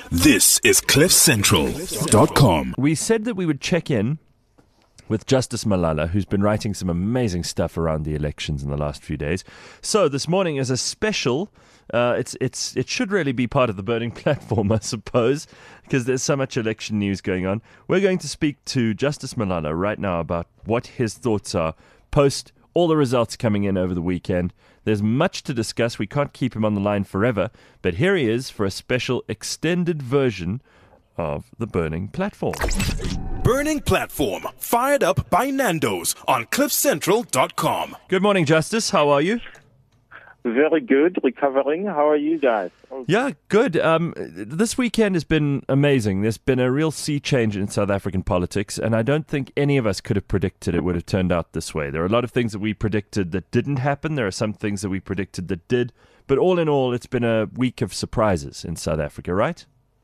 This is CliffCentral.com. We said that we would check in with Justice Malala, who's been writing some amazing stuff around the elections in the last few days. So this morning is a special. It should really be part of the Burning Platform, I suppose, because there's so much election news going on. We're going to speak to Justice Malala right now about what his thoughts are post all the results coming in over the weekend. There's much to discuss. We can't keep him on the line forever, but here he is for a special extended version of the Burning Platform. Burning Platform, fired up by Nando's on CliffCentral.com. Good morning, Justice. How are you? Very good, recovering. How are you guys? Yeah, good. This weekend has been amazing. There's been a real sea change in South African politics, and I don't think any of us could have predicted it would have turned out this way. There are a lot of things that we predicted that didn't happen. There are some things that we predicted that did. But all in all, it's been a week of surprises in South Africa, right?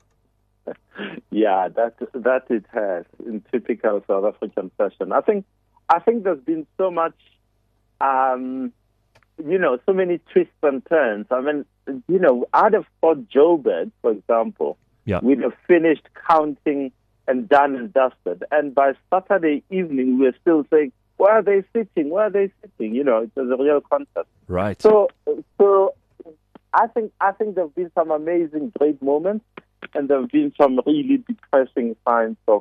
Yeah, that it has, in typical South African fashion. I think there's been so much, so many twists and turns. I mean, I'd have thought Joburg, for example, we'd have finished counting and done and dusted. And by Saturday evening, we were still saying, where are they sitting? Where are they sitting? It was a real contest. Right. So I think there have been some amazing, great moments. And there have been some really depressing signs of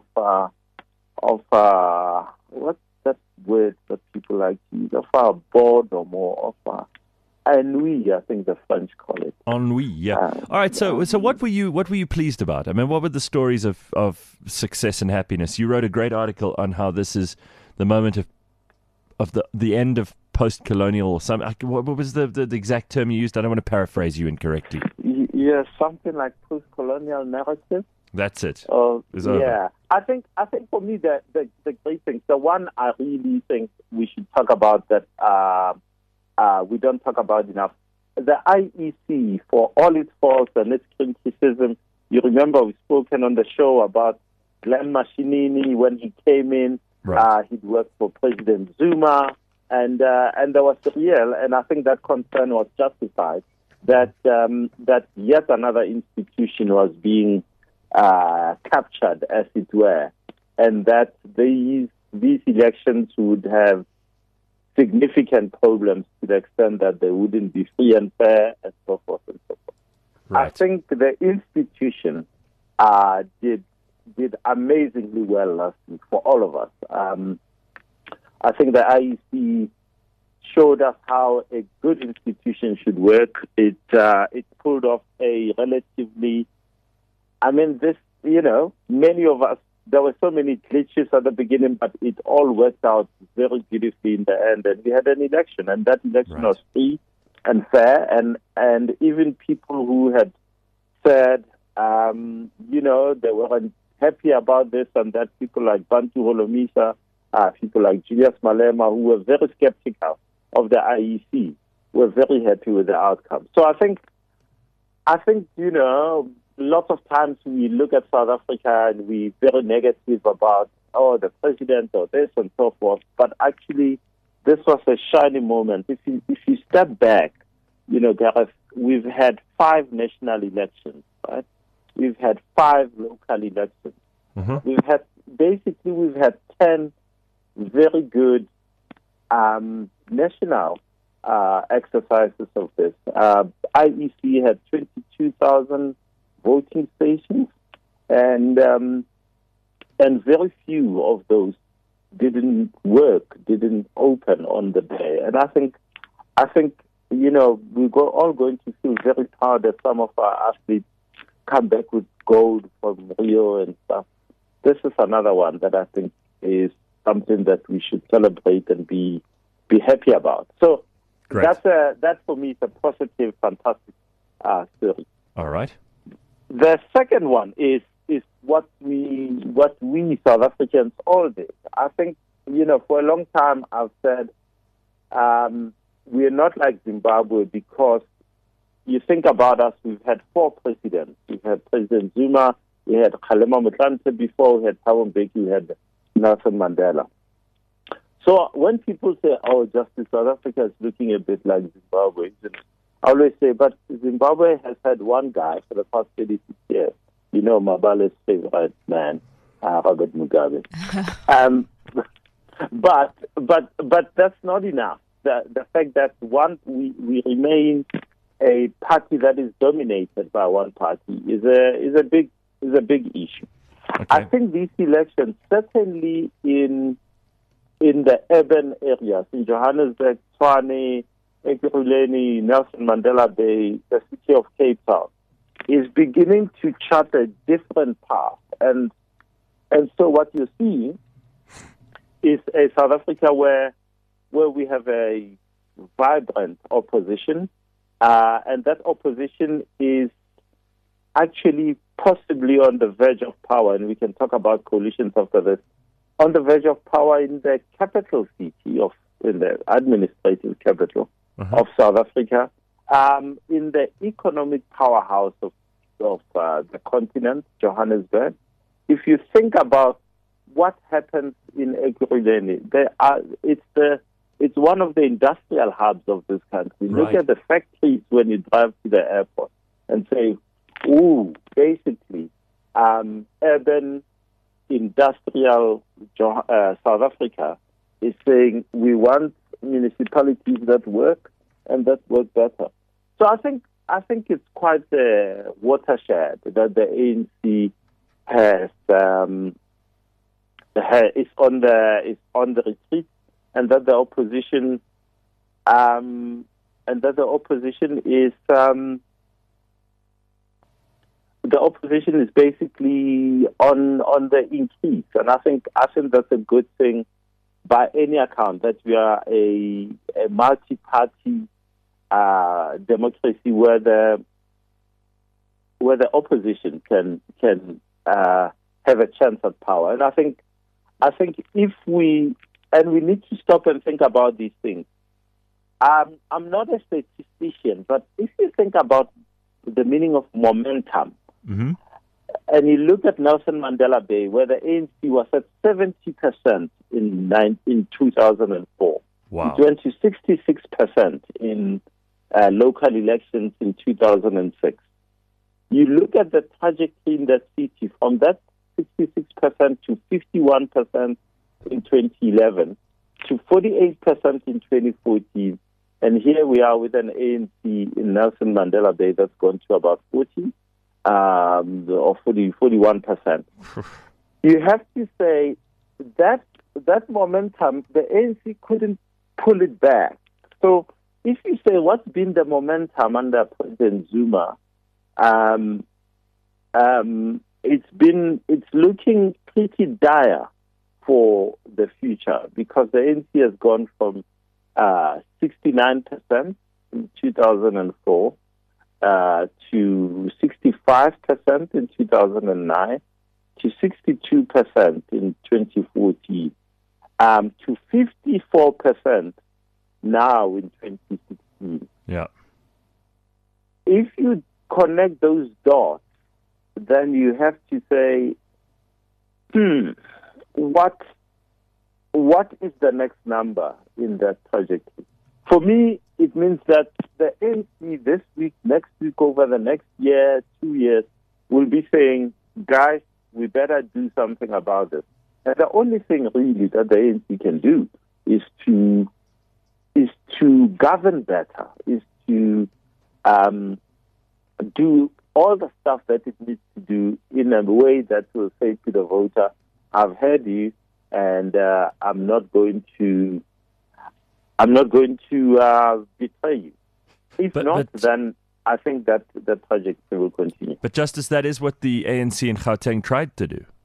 what's that word that people like to use? Of boredom or of ennui, I think the French call it. Ennui, yeah. All right. So what were you pleased about? I mean, what were the stories of success and happiness? You wrote a great article on how this is the moment of the end of post-colonial or something. What was the exact term you used? I don't want to paraphrase you incorrectly. Yeah, something like post-colonial narrative. That's it. Yeah, over. I think for me the great thing, the one I really think we should talk about that we don't talk about enough, the IEC, for all its faults and its criticism. You remember we've spoken on the show about Glenn Mashinini when he came in. Right. He'd worked for President Zuma, and there was and I think that concern was justified. That yet another institution was being captured, as it were, and that these elections would have significant problems to the extent that they wouldn't be free and fair, and so forth and so forth. Right. I think the institution did amazingly well last week for all of us. I think the IEC showed us how a good institution should work. It pulled off a relatively, many of us, there were so many glitches at the beginning, but it all worked out very beautifully in the end. And we had an election, and that election was free and fair. And even people who had said, they weren't happy about this and that, people like Bantu Holomisa, people like Julius Malema, who were very skeptical of the IEC, were very happy with the outcome. So I think, lots of times we look at South Africa and we're very negative about, the president or this and so forth. But actually, this was a shining moment. If you step back, Gareth, we've had 5 national elections, right? We've had 5 local elections. Mm-hmm. We've had 10 very good national exercises of this. IEC had 22,000 voting stations, and very few of those didn't open on the day. And I think we're all going to feel very proud that some of our athletes come back with gold from Rio and stuff. This is another one that I think is something that we should celebrate and be happy about. So that for me is a positive, fantastic story. All right. The second one is what we South Africans all did. I think for a long time I've said we are not like Zimbabwe because you think about us. We've had 4 presidents. We've had President Zuma. We had Kgalema Motlanthe before. We had Thabo Mbeki. We had Nelson Mandela. So when people say, Justice, South Africa is looking a bit like Zimbabwe, I always say, but Zimbabwe has had one guy for the past 36 years, Mabale's favorite man, Robert Mugabe. But that's not enough. The fact that we remain a party that is dominated by one party is a big issue. Okay. I think these elections, certainly in the urban areas, in Johannesburg, Tshwane, Ekurhuleni, Nelson Mandela Bay, the city of Cape Town, is beginning to chart a different path. And so what you're seeing is a South Africa where we have a vibrant opposition, and that opposition is actually possibly on the verge of power, and we can talk about coalitions after this, on the verge of power in the capital city in the administrative capital of South Africa, in the economic powerhouse of the continent, Johannesburg. If you think about what happens in Ekurhuleni, it's one of the industrial hubs of this country. Right. Look at the factories when you drive to the airport and say, basically, urban industrial South Africa is saying we want municipalities that work and that work better. So I think it's quite a watershed that the ANC is on the retreat, and that the opposition is basically on the increase, and I think that's a good thing by any account, that we are a multi-party democracy where the opposition can have a chance at power. And I think if we need to stop and think about these things. I'm not a statistician, but if you think about the meaning of momentum, and you look at Nelson Mandela Bay, where the ANC was at 70% in 2004. Wow. It went to 66% in local elections in 2006. You look at the trajectory in that city from that 66% to 51% in 2011 to 48% in 2014. And here we are with an ANC in Nelson Mandela Bay that's gone to about 40 or 41%. You have to say that momentum, the ANC couldn't pull it back. So if you say what's been the momentum under President Zuma, it's looking pretty dire for the future, because the ANC has gone from 69% in 2004 to 65% in 2009 to 62% in 2014 to 54% now in 2016. Yeah. If you connect those dots, then you have to say, what is the next number in that trajectory? For me, it means that the ANC this week, next week, over the next year, 2 years, will be saying, guys, we better do something about this. And the only thing really that the ANC can do is to govern better, is to do all the stuff that it needs to do in a way that will say to the voter, I've heard you, and I'm not going to betray you. If not, then I think that the project will continue. But Justice, that is what the ANC in Gauteng tried to do.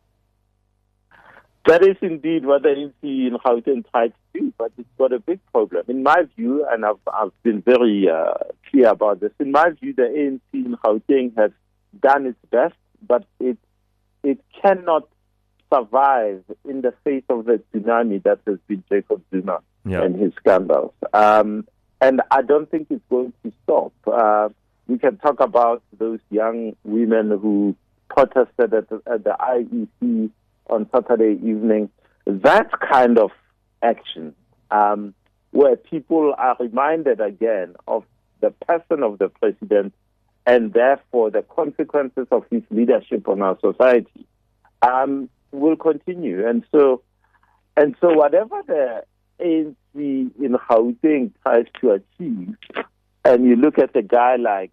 That is indeed what the ANC in Gauteng tried to do, but it's got a big problem. In my view, and I've been very clear about this, in my view, the ANC in Gauteng has done its best, but it cannot survive in the face of the tsunami that has been Jacob Zuma and his scandals. And I don't think it's going to stop. We can talk about those young women who protested at the IEC on Saturday evening. That kind of action, where people are reminded again of the person of the president and therefore the consequences of his leadership on our society will continue. And so whatever the ANC in Gauteng tries to achieve, and you look at a guy like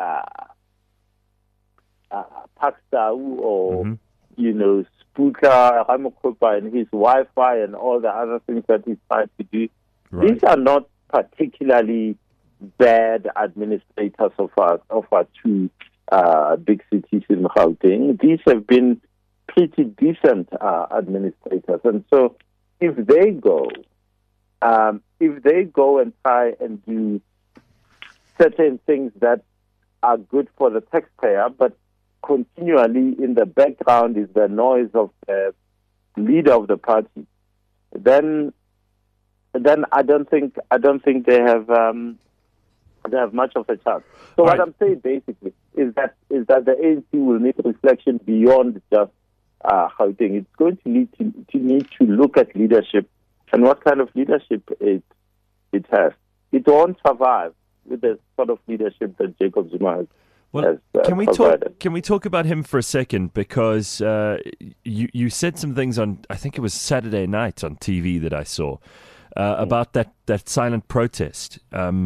Pakstau or Sputla Ramokgopa and his Wi-Fi and all the other things that he's trying to do, Right. these are not particularly bad administrators of our two big cities in Gauteng. These have been pretty decent administrators, and so if they go and try and do certain things that are good for the taxpayer, but continually in the background is the noise of the leader of the party, then I don't think they have much of a chance. So what I'm saying basically is that the ANC will need reflection beyond just Gauteng. It's going to need to look at leadership and what kind of leadership it has. It won't survive with the sort of leadership that Jacob Zuma has. Well, can we talk about him for a second? Because you said some things on, I think it was Saturday night on TV that I saw about that silent protest.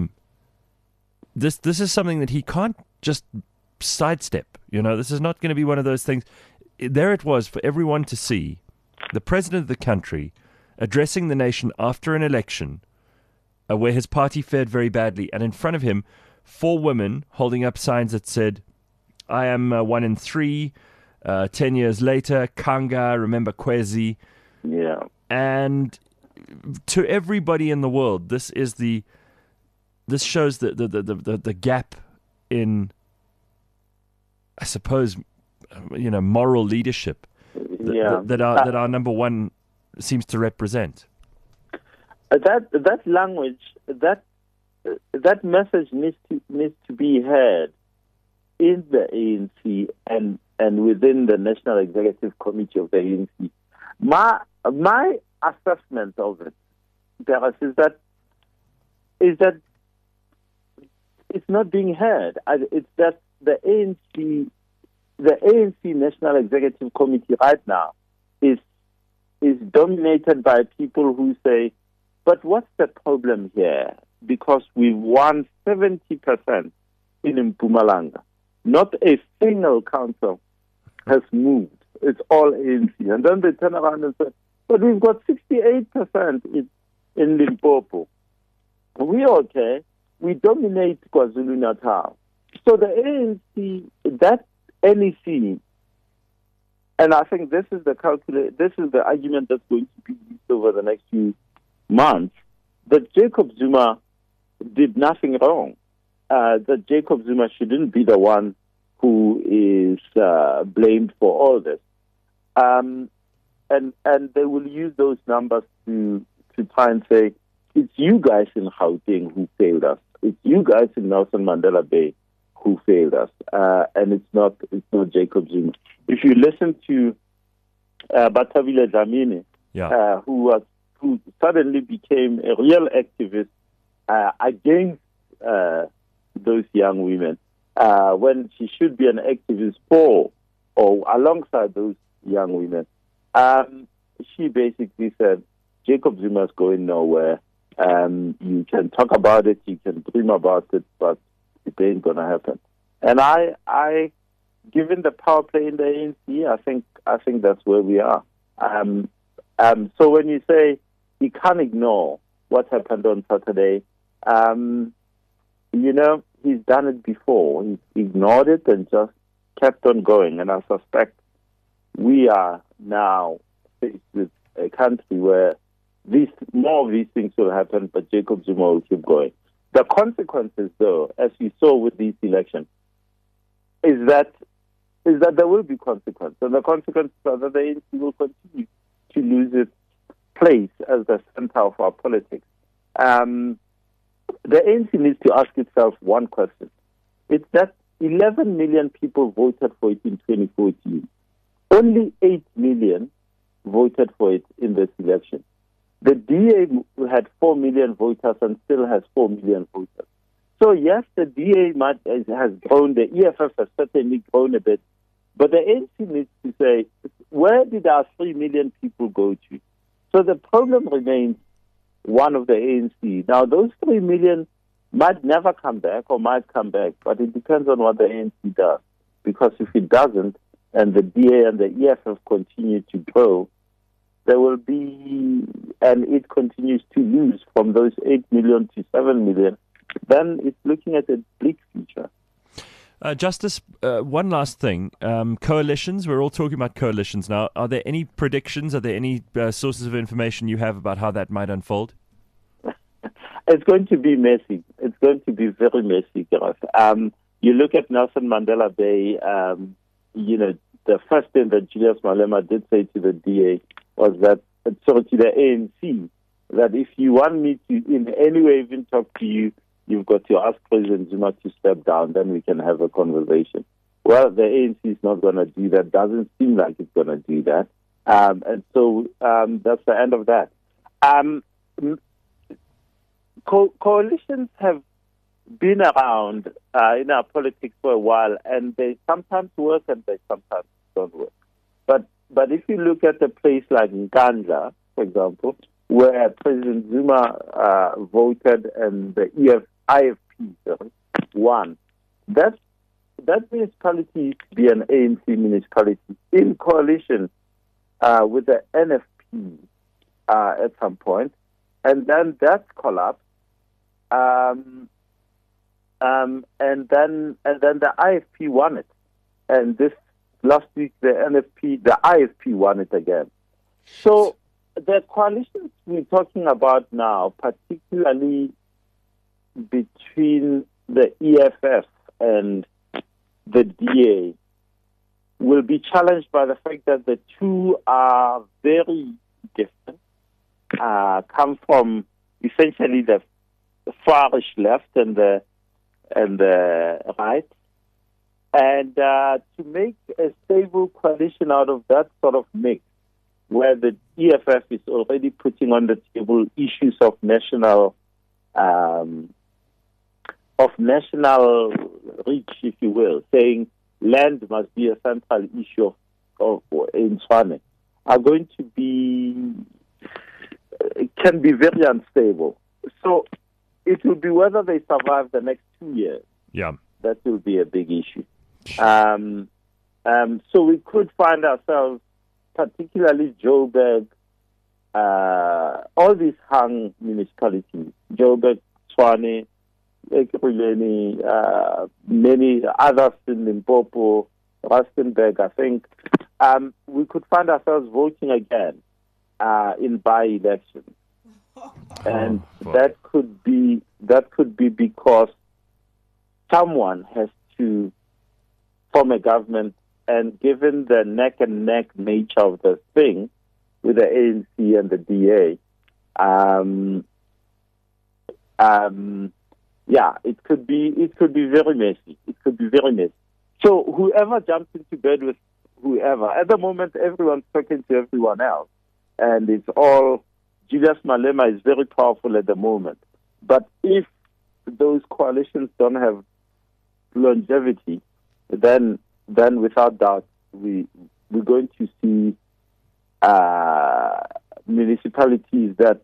This is something that he can't just sidestep. This is not going to be one of those things. There it was for everyone to see. The president of the country addressing the nation after an election where his party fared very badly, and in front of him, 4 women holding up signs that said, "I am 1 in 3, 10 years later, Kanga, remember Kwezi." Yeah. And to everybody in the world, this shows the gap in, I suppose, moral leadership that our number one seems to represent. That language, that message needs to be heard in the ANC and within the National Executive Committee of the ANC. My assessment of it, Paris, is that it's not being heard. It's that the ANC National Executive Committee right now is dominated by people who say, but what's the problem here? Because we've won 70% in Mpumalanga. Not a single council has moved. It's all ANC. And then they turn around and say, but we've got 68% in Limpopo. We're okay. We dominate KwaZulu-Natal. So the ANC, that NEC, and I think this is the argument that's going to be used over the next few months, that Jacob Zuma did nothing wrong. That Jacob Zuma shouldn't be the one who is blamed for all this. And they will use those numbers to try and say, it's you guys in Gauteng who failed us. It's you guys in Nelson Mandela Bay who failed us. And it's not Jacob Zuma. If you listen to Bathabile Dlamini, who suddenly became a real activist against those young women, when she should be an activist for or alongside those young women. She basically said, Jacob Zuma's going nowhere. You can talk about it, you can dream about it, but it ain't going to happen. And I, given the power play in the ANC, I think that's where we are. So when you say you can't ignore what happened on Saturday, he's done it before. He's ignored it and just kept on going. And I suspect we are now faced with a country where more of these things will happen, but Jacob Zuma will keep going. The consequences, though, as you saw with these elections, is that there will be consequences. And the consequences are that the ANC will continue to lose its place as the center of our politics. The ANC needs to ask itself one question. It's that 11 million people voted for it in 2014. Only 8 million voted for it in this election. The DA had 4 million voters and still has 4 million voters. So yes, the DA has grown, the EFF has certainly grown a bit, but the ANC needs to say, where did our 3 million people go to? So the problem remains one of the ANC. Now, those 3 million might never come back or might come back, but it depends on what the ANC does. Because if it doesn't, and the DA and the EFF continue to grow, there will be, and it continues to lose from those 8 million to 7 million, then it's looking at a bleak future. Justice, one last thing. Coalitions, we're all talking about coalitions now. Are there any predictions? Are there any sources of information you have about how that might unfold? It's going to be messy. It's going to be very messy, Gareth. You look at Nelson Mandela Bay, the first thing that Julius Malema did say to the DA was that, to the ANC, that if you want me to in any way even talk to you, you've got to ask President Zuma to step down, then we can have a conversation. Well, the ANC is not going to do that. Doesn't seem like it's going to do that. And so that's the end of that. Coalitions have been around in our politics for a while, and they sometimes work and they sometimes don't work. But if you look at a place like Nkandla, for example, where President Zuma voted and the IFP won, that municipality used to be an ANC municipality in coalition with the NFP at some point, and then that collapsed. And then the IFP won it, and this last week the IFP won it again. So the coalitions we're talking about now, particularly between the EFF and the DA, will be challenged by the fact that the two are very different, come from essentially the farish left and the right, and to make a stable coalition out of that sort of mix, where the EFF is already putting on the table issues of national reach, if you will, saying land must be a central issue in Tshwane, are going to be can be very unstable. So it will be whether they survive the next 2 years. Yeah, that will be a big issue. So we could find ourselves, particularly Joburg, all these hung municipalities, Joburg, Tshwane, Ekurhuleni, many others in Limpopo, Rustenburg, I think, we could find ourselves voting again in by-elections. And that could be because someone has to form a government, and given the neck-and-neck nature of the thing with the ANC and the DA, it could be very messy. It could be very messy. So whoever jumps into bed with whoever, at the moment everyone's talking to everyone else, and it's all Julius Malema is very powerful at the moment. But if those coalitions don't have longevity, then without doubt we're going to see municipalities that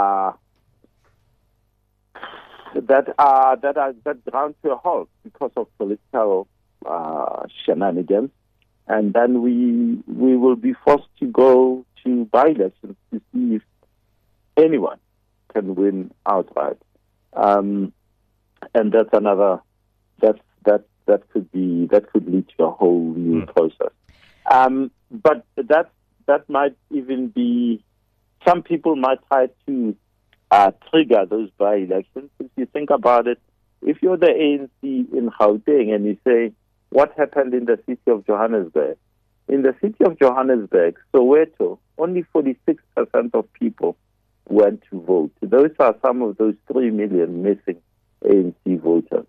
ground to a halt because of political shenanigans, and then we will be forced to go to by-elections to see if anyone can win outright, and that's another that could lead to a whole new process. But that might even be, some people might try to trigger those by-elections. If you think about it, if you're the ANC in Gauteng and you say, what happened in the city of Johannesburg? In the city of Johannesburg, Soweto, only 46% of people went to vote. Those are some of those 3 million missing ANC voters.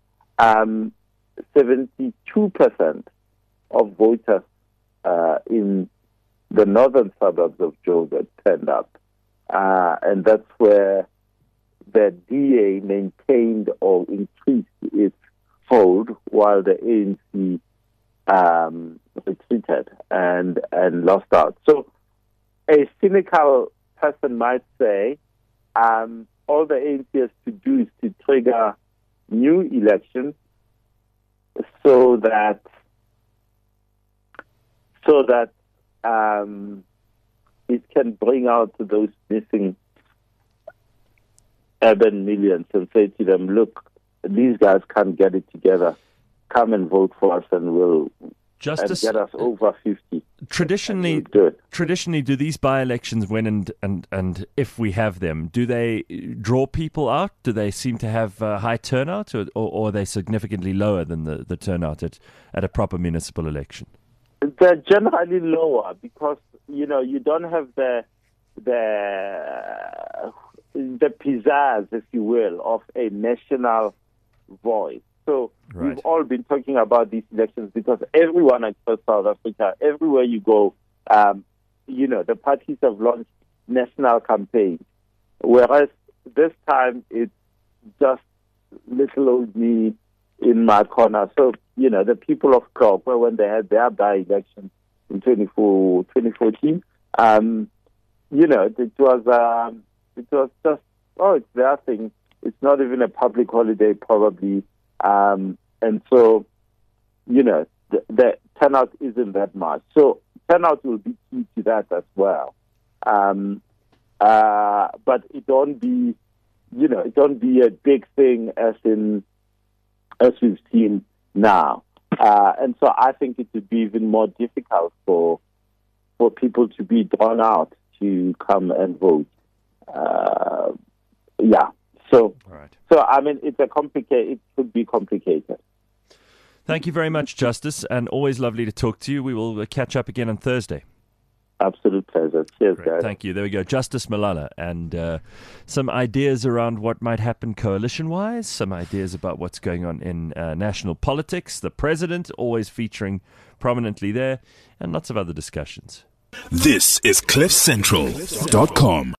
72% of voters in the northern suburbs of Joburg turned up. And that's where the DA maintained or increased its hold while the ANC retreated and lost out. So a cynical person might say all the ANC has to do is to trigger new elections so that it can bring out those missing urban millions and say to them, look, these guys can't get it together. Come and vote for us and we'll Justice, and get us over 50. Traditionally, do these by-elections, when and if we have them, do they draw people out? Do they seem to have high turnout, or are they significantly lower than the turnout at a proper municipal election? They're generally lower because, you don't have the pizzazz, if you will, of a national voice. So We've all been talking about these elections because everyone across South Africa, everywhere you go, the parties have launched national campaigns. Whereas this time it's just little old me in my corner. So, the people of Klokwe, when they had their by-election in 2014, it was just, it's their thing. It's not even a public holiday, probably. And so, the turnout isn't that much. So turnout will be key to that as well. But it don't be a big thing as we've seen now. And so I think it would be even more difficult for people to be drawn out to come and vote. So, all right. So I mean, it could be complicated. Thank you very much, Justice, and always lovely to talk to you. We will catch up again on Thursday. Absolute pleasure. Cheers, Great. guys. Thank you. There we go. Justice Malala, and some ideas around what might happen coalition-wise, some ideas about what's going on in national politics, the president always featuring prominently there, and lots of other discussions. This is CliffCentral.com.